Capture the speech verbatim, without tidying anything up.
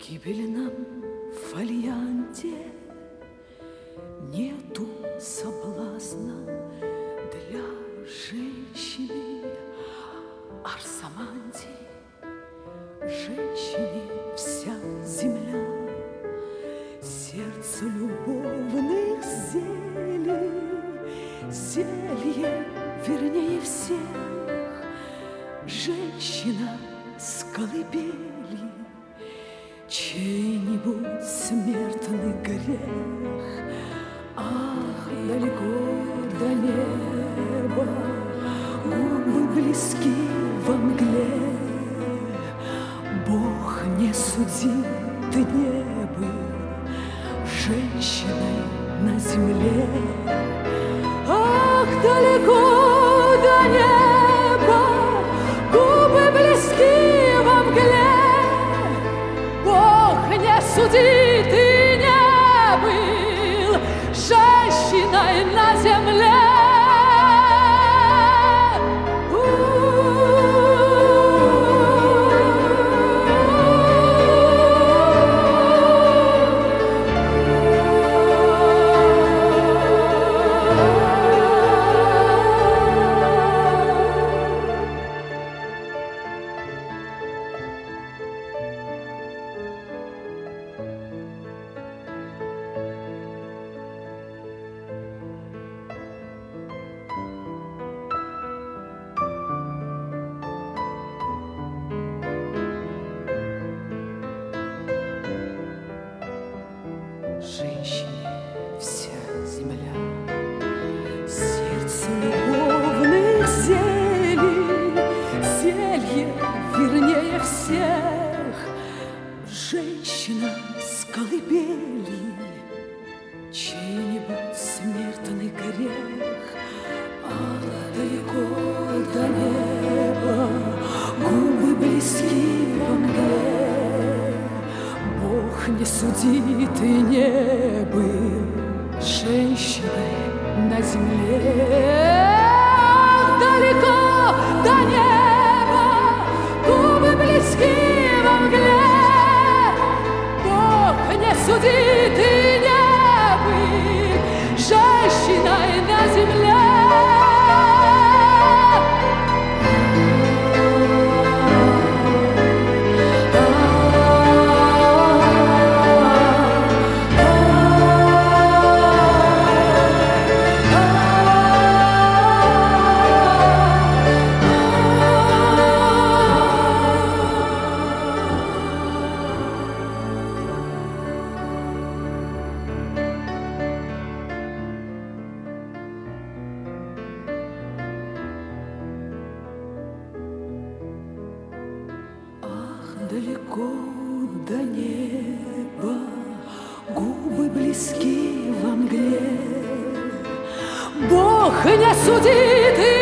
гибельном фолианте нету соблазна для женщины. Арсаманде, женщине вся земля, сердце любовных зелий, зелье вернее всех, женщина с колыбели. Чей-нибудь смертный грех, ах, далеко до неба, губы близки во мгле. Бог не судит, ты не был женщиной на земле. Ах, далеко до неба, губы близки во мгле. Не суди, ты не был женщиной на земле. Женщине вся земля, сердце любовных зелий, зелье вернее всех, женщина с колыбели. Чей-нибудь смертный грех, ах, далеко до неба, губы близки во мгле. Бог не суди, ты не был женщиной на земле. Далеко до неба, губы близки во мгле. Бог не суди, ты не был женщиной на земле. Далеко до неба, губы близки во мгле. Бог не судит.